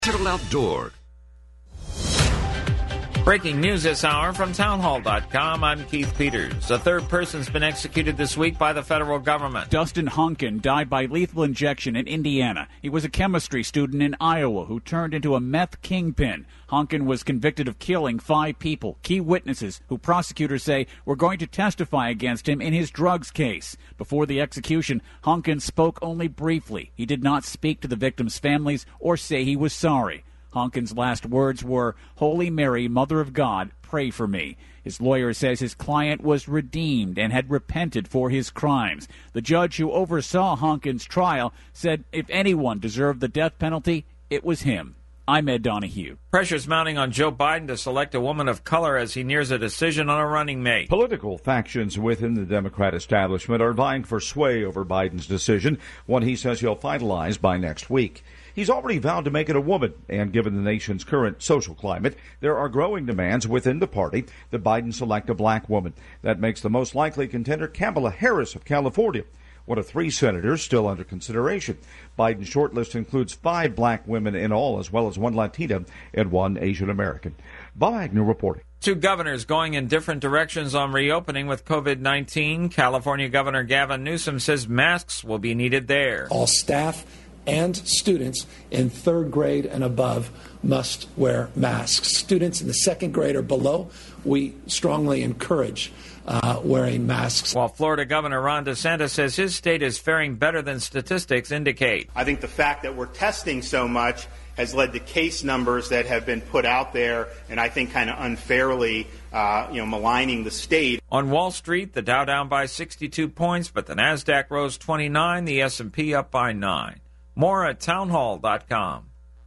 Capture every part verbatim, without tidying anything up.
Digital Outdoor. Breaking news this hour from townhall dot com. I'm Keith Peters. A third person's been executed this week by the federal government. Dustin Honkin died by lethal injection in Indiana. He was a chemistry student in Iowa who turned into a meth kingpin. Honkin was convicted of killing five people, key witnesses who prosecutors say were going to testify against him in his drugs case. Before the execution, Honkin spoke only briefly. He did not speak to the victims' families or say he was sorry. Honkin's last words were, "Holy Mary, Mother of God, pray for me." His lawyer says his client was redeemed and had repented for his crimes. The judge who oversaw Honkin's trial said if anyone deserved the death penalty, it was him. I'm Ed Donahue. Pressure's mounting on Joe Biden to select a woman of color as he nears a decision on a running mate. Political factions within the Democrat establishment are vying for sway over Biden's decision, one he says he'll finalize by next week. He's already vowed to make it a woman, and given the nation's current social climate, there are growing demands within the party that Biden select a black woman. That makes the most likely contender Kamala Harris of California, one of three senators still under consideration. Biden's shortlist includes five black women in all, as well as one Latina and one Asian American. Bob Agnew reporting. Two governors going in different directions on reopening with COVID nineteen. California Governor Gavin Newsom says masks will be needed there. All staff and students in third grade and above must wear masks. Students in the second grade or below, we strongly encourage uh, wearing masks. While Florida Governor Ron DeSantis says his state is faring better than statistics indicate. I think the fact that we're testing so much has led to case numbers that have been put out there, and I think kind of unfairly, uh, you know, maligning the state. On Wall Street, the Dow down by sixty-two points, but the NASDAQ rose twenty-nine, the S and P up by nine. More at townhall dot com.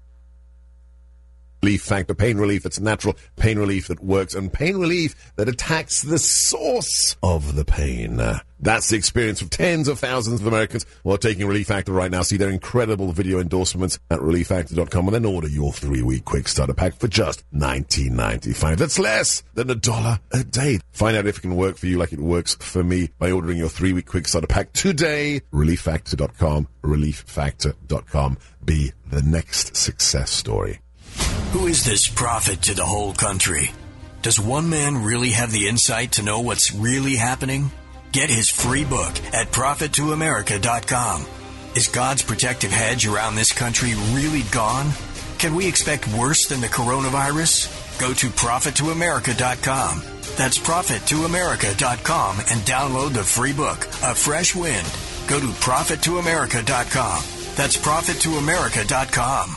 Relief Factor, pain relief that's natural, pain relief that works, and pain relief that attacks the source of the pain. Uh, that's the experience of tens of thousands of Americans who are taking Relief Factor right now. See their incredible video endorsements at relief factor dot com and then order your three-week quick starter pack for just nineteen ninety-five. That's less than a dollar a day. Find out if it can work for you like it works for me by ordering your three-week quick starter pack today. relief factor dot com, relief factor dot com. Be the next success story. Who is this prophet to the whole country? Does one man really have the insight to know what's really happening? Get his free book at prophet to america dot com. Is God's protective hedge around this country really gone? Can we expect worse than the coronavirus? Go to prophet to america dot com. That's prophet to america dot com and download the free book, A Fresh Wind. Go to prophet to america dot com. That's prophet to america dot com.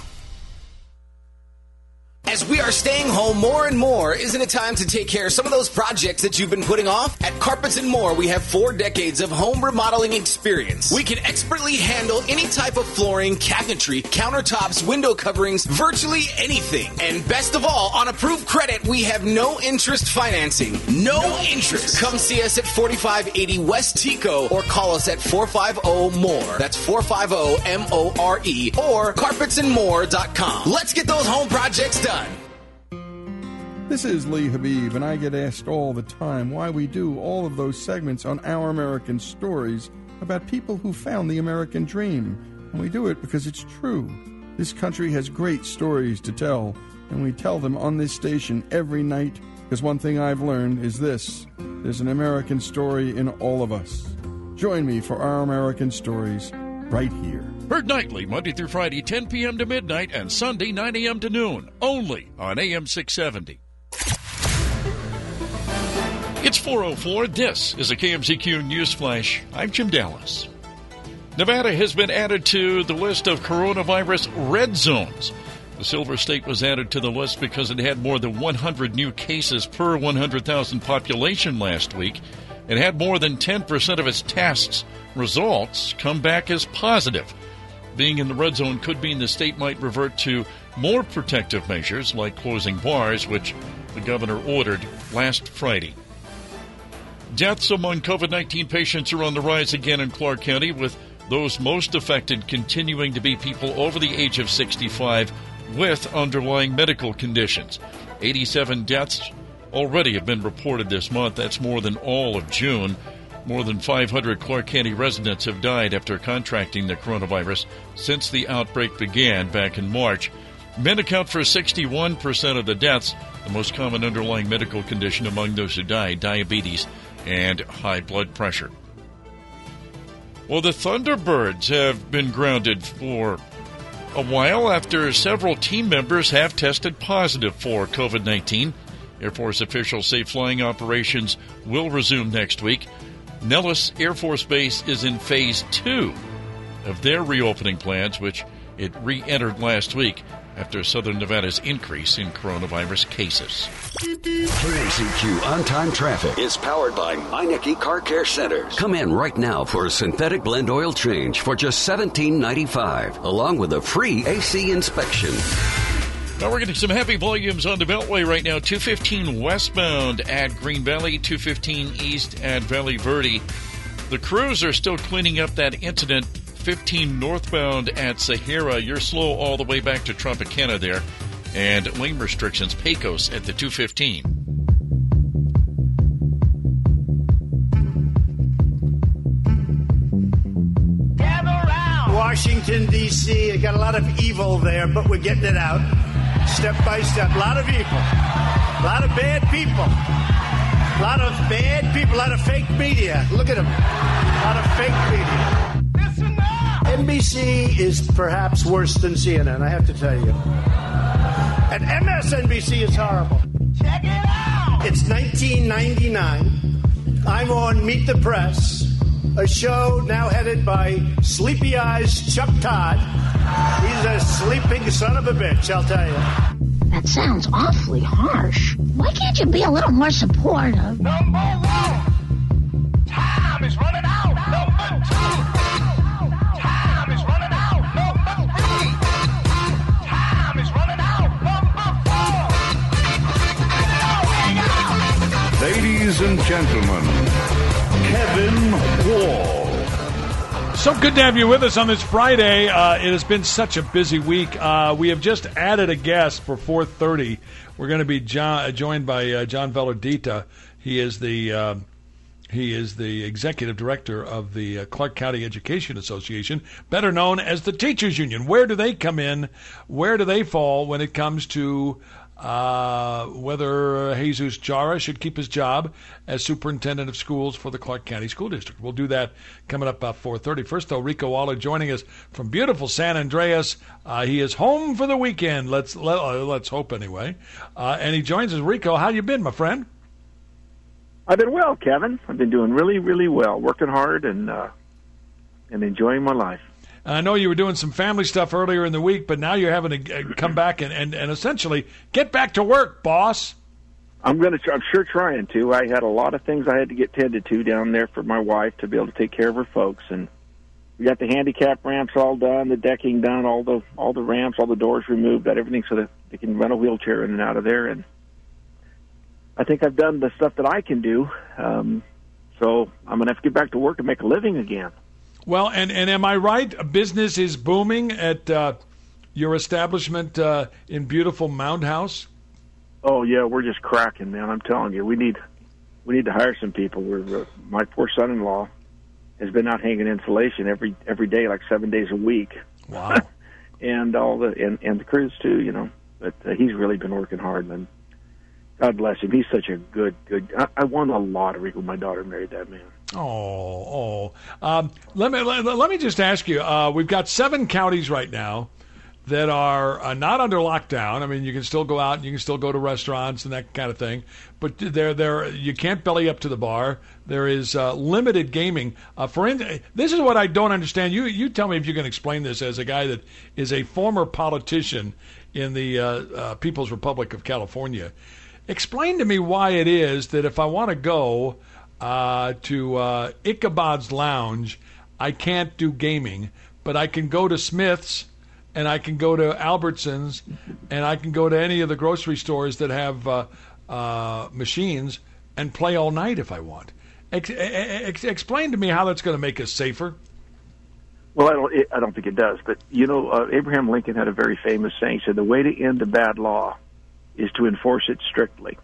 As we are staying home more and more, isn't it time to take care of some of those projects that you've been putting off? At Carpets and More, we have four decades of home remodeling experience. We can expertly handle any type of flooring, cabinetry, countertops, window coverings, virtually anything. And best of all, on approved credit, we have no interest financing. No, no interest. Come see us at forty-five eighty West Tico or call us at four five zero M O R E. That's four five zero M O R E or carpets and more dot com. Let's get those home projects done. This is Lee Habib, and I get asked all the time why we do all of those segments on Our American Stories about people who found the American dream. And we do it because it's true. This country has great stories to tell, and we tell them on this station every night, because one thing I've learned is this: there's an American story in all of us. Join me for Our American Stories right here. Heard nightly, Monday through Friday, ten p.m. to midnight, and Sunday, nine a.m. to noon, only on A M six seventy. It's four oh four. This is a K M Z Q News Flash. I'm Jim Dallas. Nevada has been added to the list of coronavirus red zones. The Silver State was added to the list because it had more than one hundred new cases per one hundred thousand population last week. It had more than ten percent of its tests results come back as positive. Being in the red zone could mean the state might revert to more protective measures like closing bars, which the governor ordered last Friday. Deaths among COVID nineteen patients are on the rise again in Clark County, with those most affected continuing to be people over the age of sixty-five with underlying medical conditions. eighty-seven deaths already have been reported this month. That's more than all of June. More than five hundred Clark County residents have died after contracting the coronavirus since the outbreak began back in March. Men account for sixty-one percent of the deaths. The most common underlying medical condition among those who die, diabetes and high blood pressure. Well, the Thunderbirds have been grounded for a while after several team members have tested positive for COVID nineteen. Air Force officials say flying operations will resume next week. Nellis Air Force Base is in phase two of their reopening plans, which it re-entered last week after Southern Nevada's increase in coronavirus cases. K M C Q On-Time Traffic is powered by Meineke Car Care Centers. Come in right now for a synthetic blend oil change for just seventeen ninety-five, along with a free A C inspection. Now we're getting some heavy volumes on the Beltway right now. two fifteen westbound at Green Valley, two fifteen east at Valley Verde. The crews are still cleaning up that incident. fifteen northbound at Sahara. You're slow all the way back to Tropicana there. And lane restrictions, Pecos at the two fifteen. Washington, D C, you got a lot of evil there, but we're getting it out step by step. A lot of evil. A lot of bad people. A lot of bad people. A lot of fake media. Look at them. A lot of fake media. N B C is perhaps worse than C N N, I have to tell you. And M S N B C is horrible. Check it out! It's nineteen ninety-nine. I'm on Meet the Press, a show now headed by Sleepy Eyes Chuck Todd. He's a sleeping son of a bitch, I'll tell you. That sounds awfully harsh. Why can't you be a little more supportive? Number one, time is running out. Number two, time is running out. Number three, time is running out. Number four. Ladies and gentlemen, Kevin Wall. So good to have you with us on this Friday. Uh, it has been such a busy week. Uh, we have just added a guest for four thirty. We're going to be John, joined by uh, John Velardita. He is the uh, he is the executive director of the uh, Clark County Education Association, better known as the Teachers Union. Where do they come in? Where do they fall when it comes to Uh, whether Jesus Jara should keep his job as superintendent of schools for the Clark County School District? We'll do that coming up about four thirty. First, though, Rico Waller joining us from beautiful San Andreas. Uh, he is home for the weekend. Let's let, uh, let's hope anyway. Uh, and he joins us. Rico, how you been, my friend? I've been well, Kevin. I've been doing really, really well, working hard and uh, and enjoying my life. I know you were doing some family stuff earlier in the week, but now you're having to come back and, and, and essentially get back to work, boss. I'm going to. I'm sure trying to. I had a lot of things I had to get tended to down there for my wife to be able to take care of her folks, and we got the handicap ramps all done, the decking done, all the all the ramps, all the doors removed, got everything so that they can run a wheelchair in and out of there. And I think I've done the stuff that I can do. Um, so I'm going to have to get back to work and make a living again. Well, and, and am I right? Business is booming at uh, your establishment uh, in beautiful Mound House? Oh, yeah, we're just cracking, man. I'm telling you, we need we need to hire some people. We're, uh, my poor son-in-law has been out hanging insulation every every day, like seven days a week. Wow. and all the and, and the crews, too, you know. But uh, he's really been working hard, and God bless him. He's such a good, good... I, I won the lottery when my daughter married that man. Oh, oh. Um, let me let, let me just ask you. Uh, we've got seven counties right now that are uh, not under lockdown. I mean, you can still go out, and you can still go to restaurants and that kind of thing. But they're, they're, you can't belly up to the bar. There is uh, limited gaming. Uh, for in, this is what I don't understand. You you tell me if you can explain this as a guy that is a former politician in the uh, uh, People's Republic of California. Explain to me why it is that if I want to go Uh, to uh, Ichabod's Lounge, I can't do gaming, but I can go to Smith's, and I can go to Albertsons, and I can go to any of the grocery stores that have uh, uh, machines and play all night if I want. Ex- ex- explain to me how that's going to make us safer. Well, I don't. It, I don't think it does. But you know, uh, Abraham Lincoln had a very famous saying: "He said the way to end a bad law is to enforce it strictly."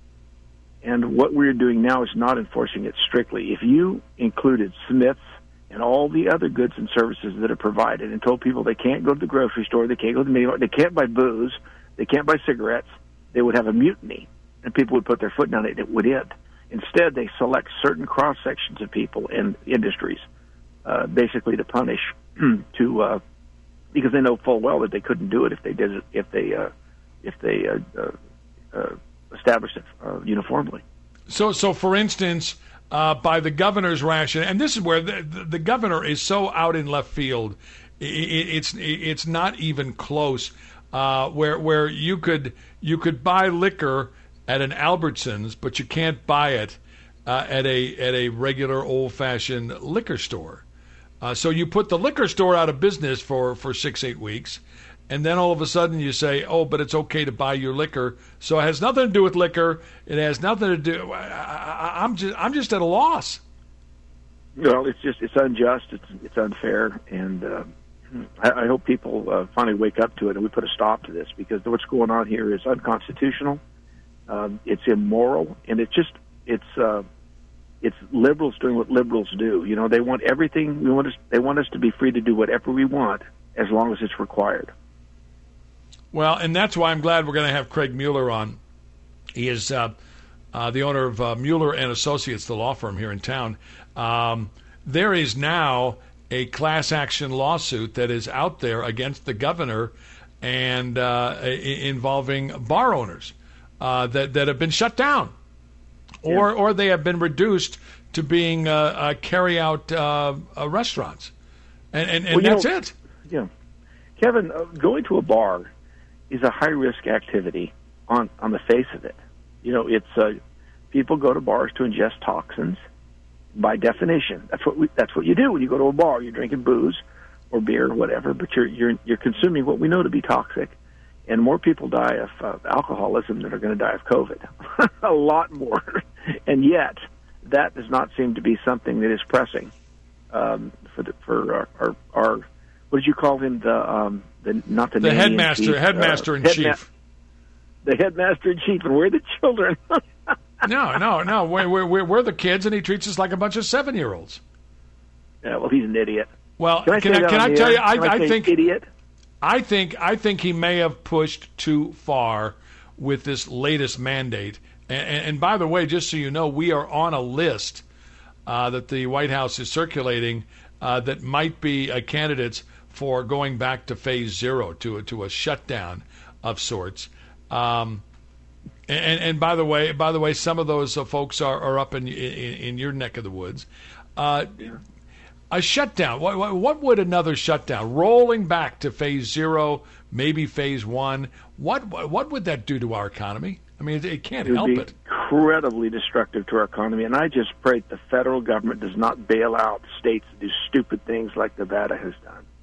And what we're doing now is not enforcing it strictly. If you included Smith's and all the other goods and services that are provided, and told people they can't go to the grocery store, they can't go to the mini mart, they can't buy booze, they can't buy cigarettes, they would have a mutiny, and people would put their foot down, and it would end. Instead, they select certain cross-sections of people and industries, uh, basically to punish, to uh, because they know full well that they couldn't do it if they did it, if they uh, if they uh, uh, uh, established it uh, uniformly. So, so for instance, uh, by the governor's ration, and this is where the, the, the governor is so out in left field, it, it, it's it's not even close. Uh, where where you could you could buy liquor at an Albertsons, but you can't buy it uh, at a at a regular old-fashioned liquor store. Uh, so you put the liquor store out of business for, for six, eight weeks, and then all of a sudden you say, oh, but it's okay to buy your liquor. So it has nothing to do with liquor. It has nothing to do. I, I, I'm just I'm just at a loss. Well, it's just it's unjust. It's it's unfair, and uh, I, I hope people uh, finally wake up to it and we put a stop to this, because what's going on here is unconstitutional. Um, it's immoral, and it's just it's uh, it's liberals doing what liberals do. You know, they want everything. We want us. They want us to be free to do whatever we want as long as it's required. Well, and that's why I'm glad we're going to have Craig Mueller on. He is uh, uh, the owner of uh, Mueller and Associates, the law firm here in town. Um, there is now a class action lawsuit that is out there against the governor and uh, involving bar owners. Uh, that that have been shut down, or yeah. or they have been reduced to being uh, uh, carry out uh, uh, restaurants, and and, and well, that's know, it. Yeah, Kevin, uh, going to a bar is a high risk activity on on the face of it. You know, it's uh, people go to bars to ingest toxins. By definition, that's what we, that's what you do when you go to a bar. You're drinking booze or beer or whatever, but you're you're you're consuming what we know to be toxic. And more people die of uh, alcoholism than are going to die of COVID. A lot more. And yet, that does not seem to be something that is pressing um, for the, for our, our, our, what did you call him? The um, the not the, the headmaster, chief, headmaster uh, in headma- chief. The headmaster in chief, and we're the children. no, no, no. We're, we're we're the kids, and he treats us like a bunch of seven year olds. Yeah, well, he's an idiot. Well, can I, can I, can I tell you? I, I, I think idiot. I think I think he may have pushed too far with this latest mandate. And, and, and by the way, just so you know, we are on a list uh, that the White House is circulating uh, that might be uh, candidates for going back to phase zero, to a, to a shutdown of sorts. Um, and, and by the way, by the way, some of those uh, folks are, are up in, in in your neck of the woods. Uh, yeah. A shutdown. What, what would another shutdown? Rolling back to phase zero, maybe phase one. What what would that do to our economy? I mean, it, it can't it help would be it. Incredibly destructive to our economy. And I just pray that the federal government does not bail out states that do stupid things like Nevada has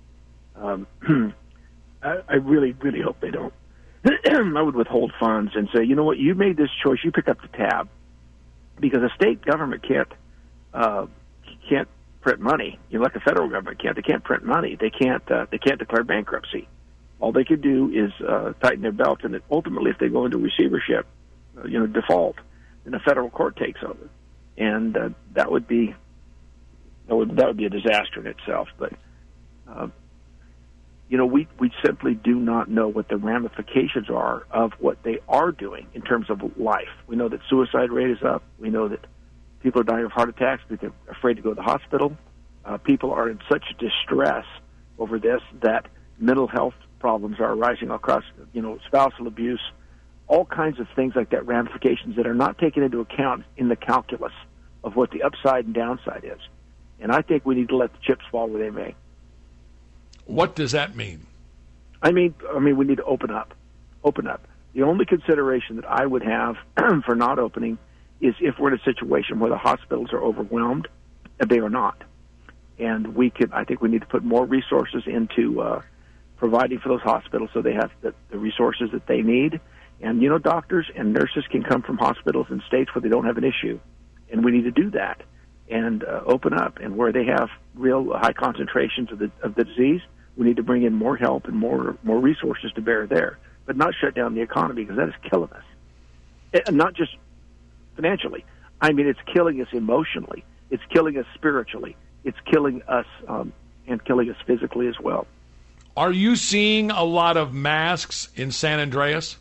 done. Um, I, I really, really hope they don't. I would withhold funds and say, you know what, you made this choice. You pick up the tab, because a state government can't uh, can't. print money. You know, like the federal government can't. They can't print money. They can't. Uh, they can't declare bankruptcy. All they could do is uh, tighten their belt, and ultimately, if they go into receivership, uh, you know, default, then a federal court takes over, and uh, that would be that would that would be a disaster in itself. But uh, you know, we we simply do not know what the ramifications are of what they are doing in terms of life. We know that suicide rate is up. We know that people are dying of heart attacks because they're afraid to go to the hospital. Uh, people are in such distress over this that mental health problems are arising across, you know, spousal abuse, all kinds of things like that, ramifications that are not taken into account in the calculus of what the upside and downside is. And I think we need to let the chips fall where they may. What does that mean? I mean, I mean, we need to open up. Open up. The only consideration that I would have for not opening is if we're in a situation where the hospitals are overwhelmed, and they are not. And we could, I think we need to put more resources into uh, providing for those hospitals so they have the, the resources that they need. And, you know, doctors and nurses can come from hospitals in states where they don't have an issue. And we need to do that and uh, open up. And where they have real high concentrations of the of the disease, we need to bring in more help and more more resources to bear there. But not shut down the economy, because that is killing us. And not just financially. I mean, it's killing us emotionally. It's killing us spiritually. it's killing us um, and killing us physically as well. Are you seeing a lot of masks in San Andreas?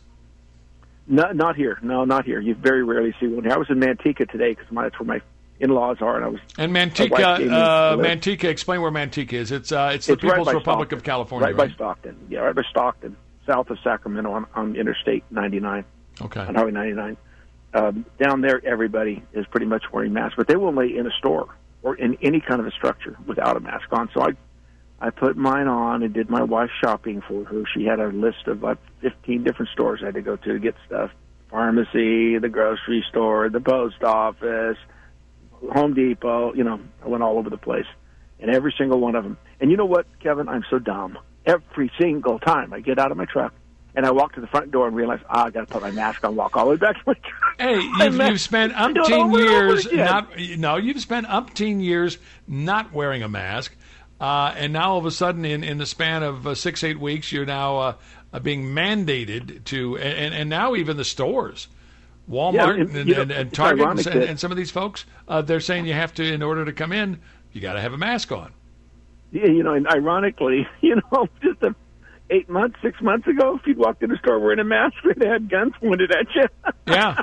No, not here. No, not here. You very rarely see one here. I was in Manteca today because that's where my in-laws are, and I was. And Manteca, uh, Manteca. Explain where Manteca is. It's uh, it's the it's People's right Republic Stockton. of California, right, right by Stockton. Yeah, right by Stockton, south of Sacramento on, on Interstate ninety-nine. Okay. On Highway ninety-nine. Um, down there, everybody is pretty much wearing masks, but they won't let you in a store or in any kind of a structure without a mask on. So I, I put mine on and did my wife's shopping for her. She had a list of like fifteen different stores I had to go to to get stuff. Pharmacy, the grocery store, the post office, Home Depot, you know, I went all over the place. And every single one of them. And you know what, Kevin? I'm so dumb. Every single time I get out of my truck and I walk to the front door and realize, ah, I got to put my mask on, walk all the way back to my truck. Hey, you've, you've spent umpteen years not, no, you've spent umpteen years not wearing a mask. Uh, and now all of a sudden, in, in the span of uh, six, eight weeks, you're now uh, uh, being mandated to, and, and now even the stores, Walmart Yeah, and, and, you know, and, and it's Target ironic and, that- and some of these folks, uh, they're saying you have to, in order to come in, you got to have a mask on. Yeah, you know, and ironically, you know, just a, eight months, six months ago, if you'd walked in a store wearing a mask, they'd had guns pointed at you. Yeah.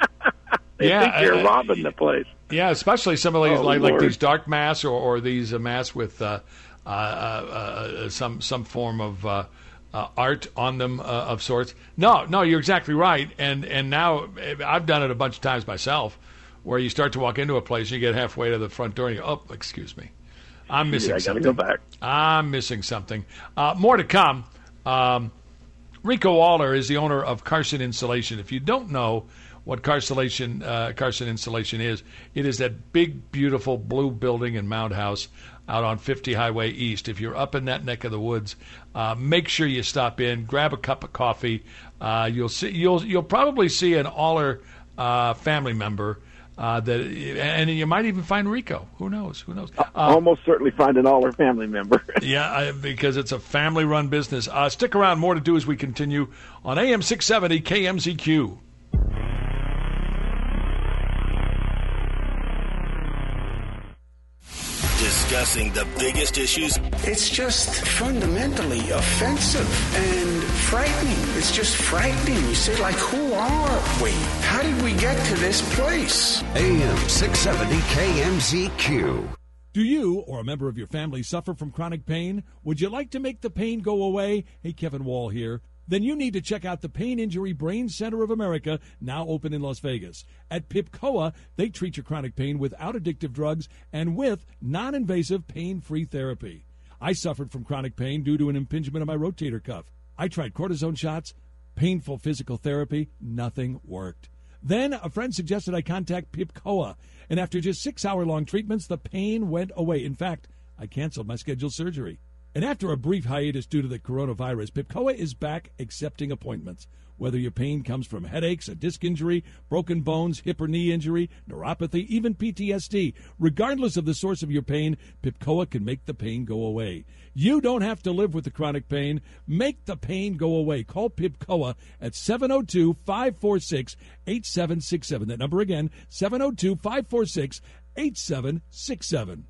they Yeah, think you're uh, robbing the place. Yeah, especially some of these, Oh, like, like Lord. these dark masks or, or these uh, masks with uh, uh, uh, uh, some some form of uh, uh, art on them uh, of sorts. No, no, you're exactly right. And and now I've done it a bunch of times myself, where you start to walk into a place, and you get halfway to the front door, and you go, oh, excuse me, I'm missing Yeah, I gotta something. go back. I'm missing something. Uh, more to come. Um, Rico Waller is the owner of Carson Insulation. If you don't know what Carson, uh, Carson Insulation is, it is that big, beautiful blue building in Mound House out on fifty Highway East. If you're up in that neck of the woods, uh, make sure you stop in, grab a cup of coffee. Uh, you'll see, you'll you'll probably see an Aller uh, family member. Uh, that and you might even find Rico. Who knows? Who knows? Uh, Almost certainly find an Aller family member. yeah, I, because it's a family-run business. Uh, stick around. More to do as we continue on A M six seventy K M Z Q. Discussing the biggest issues. It's just fundamentally offensive and frightening. It's just frightening. You say, like, who are we? How did we get to this place? A M six seventy K M Z Q. Do you or a member of your family suffer from chronic pain? Would you like to make the pain go away? Hey, Kevin Wall here. Then you need to check out the Pain Injury Brain Center of America, now open in Las Vegas. At PIPCOA, they treat your chronic pain without addictive drugs and with non-invasive pain-free therapy. I suffered from chronic pain due to an impingement of my rotator cuff. I tried cortisone shots, painful physical therapy, nothing worked. Then a friend suggested I contact PIPCOA, and after just six hour-long treatments, the pain went away. In fact, I canceled my scheduled surgery. And after a brief hiatus due to the coronavirus, PIPCOA is back accepting appointments. Whether your pain comes from headaches, a disc injury, broken bones, hip or knee injury, neuropathy, even P T S D, regardless of the source of your pain, PIPCOA can make the pain go away. You don't have to live with the chronic pain. Make the pain go away. Call PIPCOA at seven oh two, five four six, eight seven six seven. That number again, seven oh two, five four six, eight seven six seven.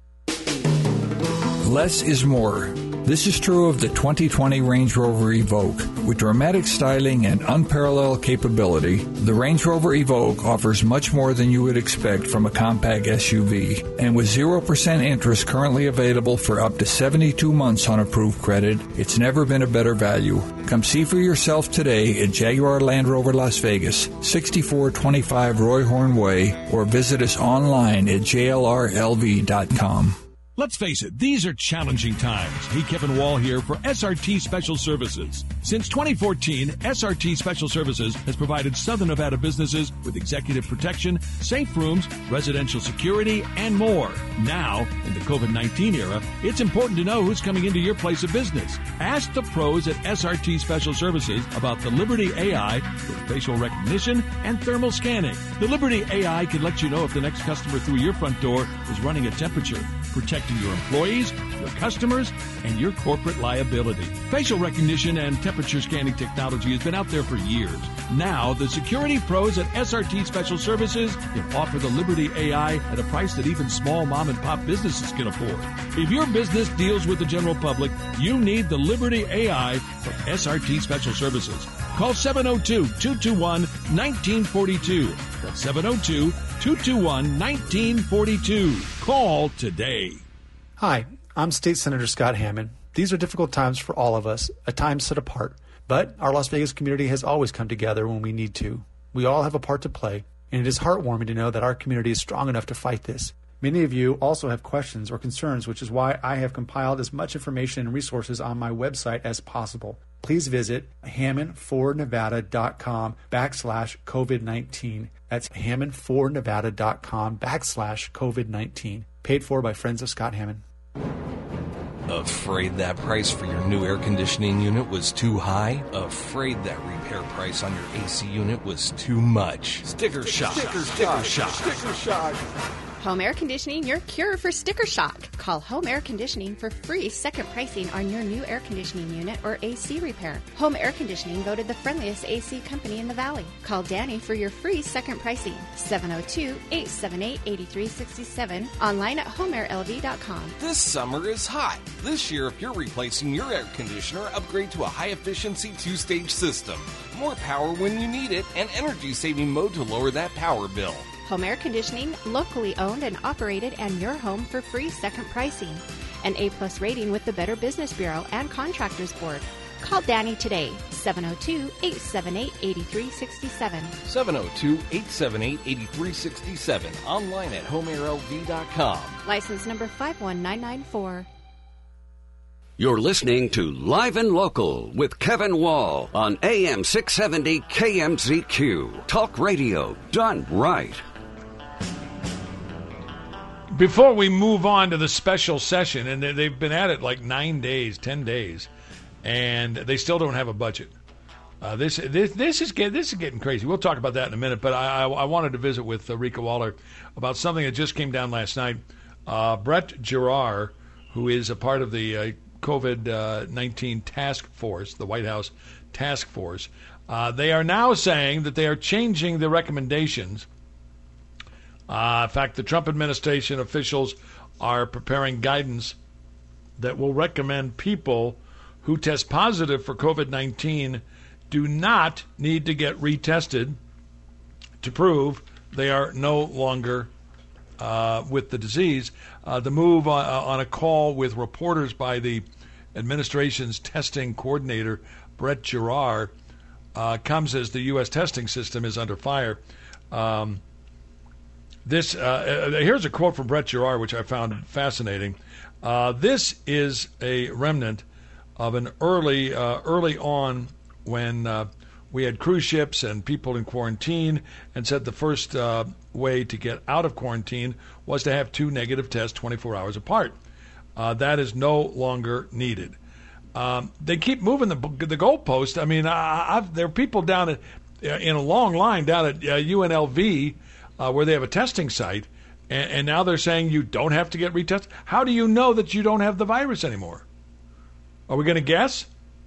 Less is more. This is true of the twenty twenty Range Rover Evoque. With dramatic styling and unparalleled capability, the Range Rover Evoque offers much more than you would expect from a compact S U V. And with zero percent interest currently available for up to seventy-two months on approved credit, it's never been a better value. Come see for yourself today at Jaguar Land Rover Las Vegas, sixty-four twenty-five Roy Horn Way, or visit us online at J L R L V dot com. Let's face it, these are challenging times. Hey, Kevin Wall here for S R T Special Services. Since twenty fourteen, S R T Special Services has provided Southern Nevada businesses with executive protection, safe rooms, residential security, and more. Now, in the COVID nineteen era, it's important to know who's coming into your place of business. Ask the pros at S R T Special Services about the Liberty A I with facial recognition and thermal scanning. The Liberty A I can let you know if the next customer through your front door is running a temperature, protecting your employees, your customers, and your corporate liability. Facial recognition and temperature scanning technology has been out there for years. Now, the security pros at S R T Special Services can offer the Liberty A I at a price that even small mom-and-pop businesses can afford. If your business deals with the general public, you need the Liberty A I from S R T Special Services. Call seven oh two, two two one, one nine four two. That's seven oh two, two two one, one nine four two. Call today. Hi, I'm State Senator Scott Hammond. These are difficult times for all of us, a time set apart. But our Las Vegas community has always come together when we need to. We all have a part to play, and it is heartwarming to know that our community is strong enough to fight this. Many of you also have questions or concerns, which is why I have compiled as much information and resources on my website as possible. Please visit hammond for nevada dot com backslash COVID nineteen. That's hammond for nevada dot com backslash COVID nineteen. Paid for by Friends of Scott Hammond. Afraid that price for your new air conditioning unit was too high? Afraid that repair price on your A C unit was too much? Sticker shock. Sticker, sticker shock. Sticker shock. Home Air Conditioning, your cure for sticker shock. Call Home Air Conditioning for free second pricing on your new air conditioning unit or A C repair. Home Air Conditioning voted the friendliest A C company in the Valley. Call Danny for your free second pricing. seven oh two, eight seven eight, eight three six seven. Online at home air l v dot com. This summer is hot. This year, if you're replacing your air conditioner, upgrade to a high-efficiency two-stage system. More power when you need it, and energy-saving mode to lower that power bill. Home Air Conditioning, locally owned and operated, and your home for free second pricing. An A-plus rating with the Better Business Bureau and Contractors Board. Call Danny today, seven oh two, eight seven eight, eight three six seven. seven oh two, eight seven eight, eight three six seven. Online at home air l v dot com. License number five one nine nine four. You're listening to Live and Local with Kevin Wall on A M six seventy K M Z Q. Talk radio done right. Before we move on to the special session, and they've been at it like nine days, ten days, and they still don't have a budget. Uh, this this this is get, this is getting crazy. We'll talk about that in a minute. But I, I, I wanted to visit with uh, Rika Waller about something that just came down last night. Uh, Brett Giroir, who is a part of the uh, COVID nineteen task force, the White House task force, uh, they are now saying that they are changing the recommendations. Uh, in fact, the Trump administration officials are preparing guidance that will recommend people who test positive for COVID nineteen do not need to get retested to prove they are no longer uh, with the disease. Uh, the move on, on a call with reporters by the administration's testing coordinator, Brett Giroir, uh, comes as the U S testing system is under fire. Um, This uh, here's a quote from Brett Giroir, which I found fascinating. Uh, this is a remnant of an early, uh, early on when uh, we had cruise ships and people in quarantine, and said the first uh, way to get out of quarantine was to have two negative tests twenty-four hours apart. Uh, that is no longer needed. Um, they keep moving the the goalpost. I mean, I, I've, there are people down at, in a long line down at uh, U N L V. Uh, where they have a testing site, and, and now they're saying you don't have to get retested. How do you know that you don't have the virus anymore? Are we going to guess?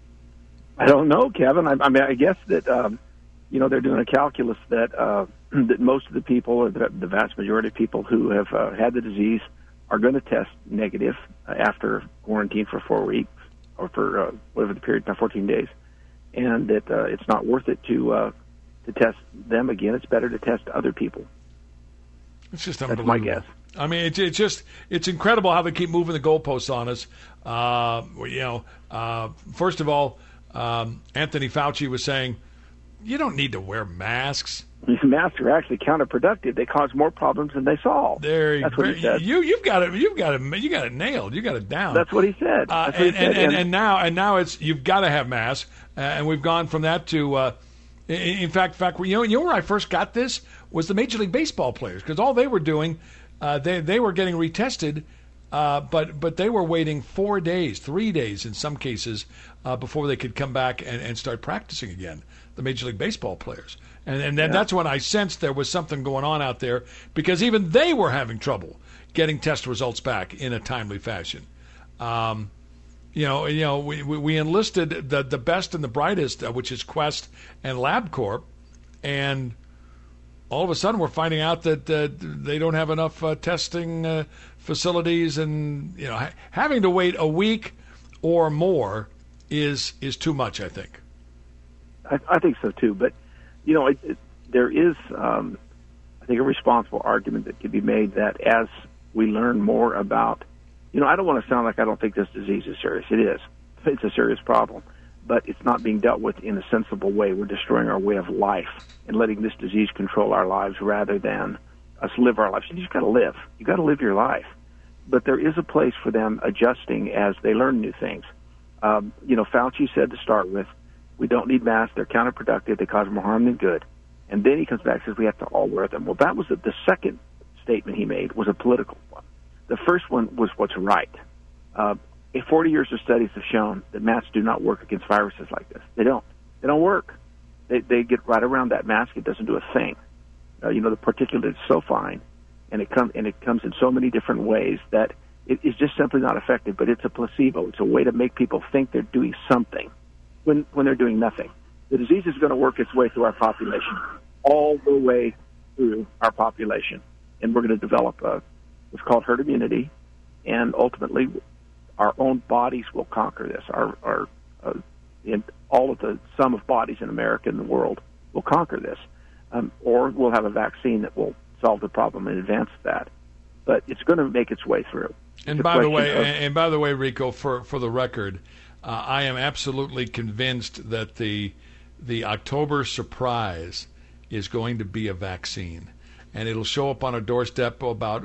I don't know, Kevin. I, I mean, I guess that um, you know they're doing a calculus that uh, that most of the people, or the, the vast majority of people who have uh, had the disease, are going to test negative uh, after quarantine for four weeks or for uh, whatever the period, fourteen days, and that uh, it's not worth it to uh, to test them again. It's better to test other people. It's just That's unbelievable. my guess. I mean, it's it's just it's incredible how they keep moving the goalposts on us. Uh, you know, uh, first of all, um, Anthony Fauci was saying you don't need to wear masks. These masks are actually counterproductive. They cause more problems than they solve. There, That's what he said. You you've got it. You've got it. You got it nailed. You got it down. That's what he said. Uh, That's what and, he said. And, and, and now and now it's you've got to have masks, uh, and we've gone from that to. Uh, in, in fact, fact, you know, you know where I first got this was the Major League Baseball players, because all they were doing. Uh, they they were getting retested Uh, but but they were waiting four days, three days in some cases, uh, before they could come back and, and start practicing again, the Major League Baseball players. And, and then Yeah. that's when I sensed there was something going on out there, because even they were having trouble getting test results back in a timely fashion. Um, you know, you know, we, we, we enlisted the, the best and the brightest, uh, which is Quest and LabCorp, and all of a sudden we're finding out that uh, they don't have enough uh, testing uh, facilities, and you know, ha- having to wait a week or more is is too much, I think. I, I think so too. But you know, it, it, there is, um, I think, a responsible argument that could be made that as we learn more about, you know, I don't want to sound like I don't think this disease is serious. It is. It's a serious problem, but it's not being dealt with in a sensible way. We're destroying our way of life and letting this disease control our lives rather than us live our lives. You just got to live. You got to live your life. But there is a place for them adjusting as they learn new things. Um, you know, Fauci said to start with, we don't need masks. They're counterproductive. They cause more harm than good. And then he comes back and says we have to all wear them. Well, that was the, the second statement he made was a political one. The first one was what's right. Uh, forty years of studies have shown that masks do not work against viruses like this. They don't. They don't work. They, they get right around that mask. It doesn't do a thing. Uh, you know, the particulate is so fine, and it, come, and it comes in so many different ways that it is just simply not effective, but it's a placebo. It's a way to make people think they're doing something when, when they're doing nothing. The disease is going to work its way through our population, all the way through our population, and we're going to develop a, what's called herd immunity, and ultimately our own bodies will conquer this. Our, our uh, in all of the sum of bodies in America and the world will conquer this, um, or we'll have a vaccine that will solve the problem and advance that. But it's going to make its way through. And It's a by the question way, of- and by the way, Rico, for for the record, uh, I am absolutely convinced that the the October surprise is going to be a vaccine, and it'll show up on a doorstep about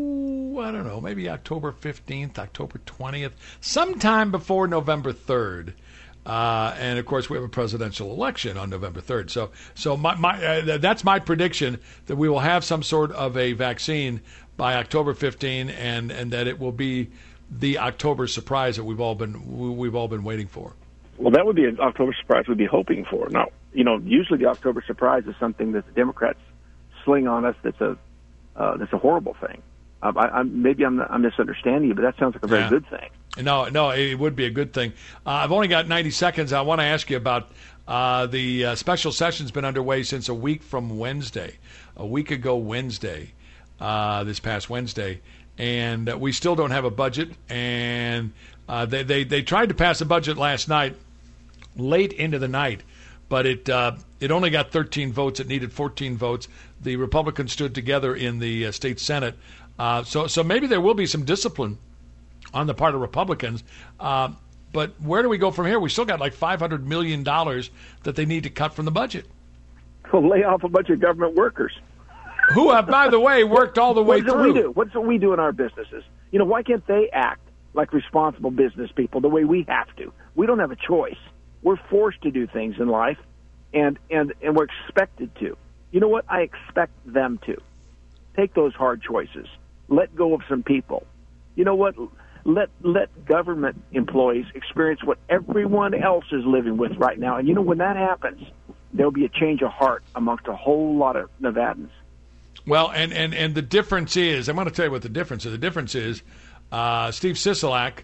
oh I don't know, maybe October fifteenth, October twentieth, sometime before November third. Uh, and of course, we have a presidential election on November third. So, so my, my uh, that's my prediction, that we will have some sort of a vaccine by October fifteenth, and, and that it will be the October surprise that we've all been we've all been waiting for. Well, that would be an October surprise we'd be hoping for. Now, you know, usually the October surprise is something that the Democrats sling on us. That's a uh, that's a horrible thing. Um, I, I'm, maybe I'm, I'm misunderstanding you, but that sounds like a very Yeah. good thing. No, no, it would be a good thing. Uh, I've only got ninety seconds. I want to ask you about uh, the uh, special session's been underway since a week from Wednesday, a week ago Wednesday, uh, this past Wednesday, and uh, we still don't have a budget. And uh, they, they they tried to pass a budget last night, late into the night, but it uh, it only got thirteen votes. It needed fourteen votes. The Republicans stood together in the uh, state Senate, uh, so so maybe there will be some discipline on the part of Republicans. Uh, but where do we go from here? We still got like five hundred million dollars that they need to cut from the budget. Well, lay off a bunch of government workers. Who have, by the way, worked all the way What's through. What we do? What's what we do in our businesses? You know, why can't they act like responsible business people the way we have to? We don't have a choice. We're forced to do things in life, and, and, and we're expected to. You know what? I expect them to. Take those hard choices. Let go of some people. You know what? Let let government employees experience what everyone else is living with right now. And you know, when that happens, there'll be a change of heart amongst a whole lot of Nevadans. Well, and, and, and the difference is, I'm going to tell you what the difference is. The difference is uh, Steve Sisolak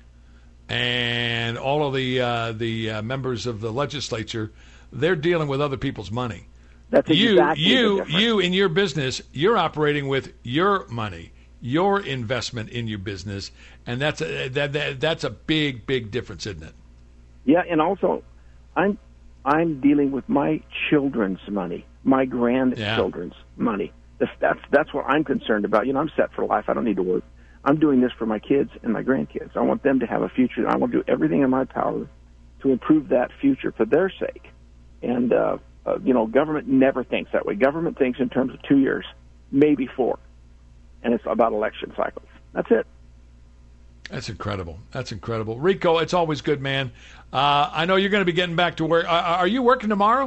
and all of the uh, the uh, members of the legislature, they're dealing with other people's money. That's you, exactly the you, difference. you in your business, you're operating with your money, your investment in your business, and that's a, that, that that's a big, big difference, isn't it? Yeah, and also, I'm I'm dealing with my children's money, my grandchildren's money. That's, that's that's what I'm concerned about. You know, I'm set for life. I don't need to work. I'm doing this for my kids and my grandkids. I want them to have a future. I want to do everything in my power to improve that future for their sake. And uh, uh, you know, government never thinks that way. Government thinks in terms of two years, maybe four, and it's about election cycles. That's it. That's incredible. That's incredible. Rico, it's always good, man. Uh, I know you're going to be getting back to work. Uh, are you working tomorrow?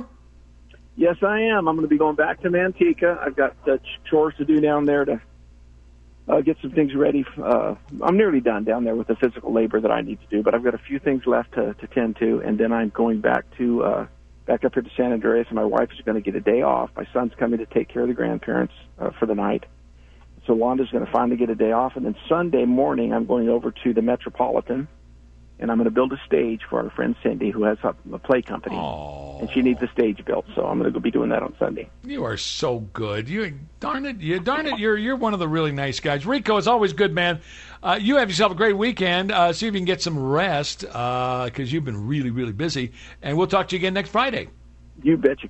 Yes, I am. I'm going to be going back to Manteca. I've got uh, chores to do down there to uh, get some things ready. Uh, I'm nearly done down there with the physical labor that I need to do, but I've got a few things left to, to tend to, and then I'm going back to uh, back up here to San Andreas, and my wife is going to get a day off. My son's coming to take care of the grandparents uh, for the night. So Wanda's going to finally get a day off, and then Sunday morning I'm going over to the Metropolitan, and I'm going to build a stage for our friend Cindy, who has a, a play company, Aww. and she needs a stage built. So I'm going to go be doing that on Sunday. You are so good. You darn it, you darn it. You're you're one of the really nice guys. Rico, it's always good, man. Uh, you have yourself a great weekend. Uh, see if you can get some rest because uh, you've been really really busy. And we'll talk to you again next Friday. You betcha.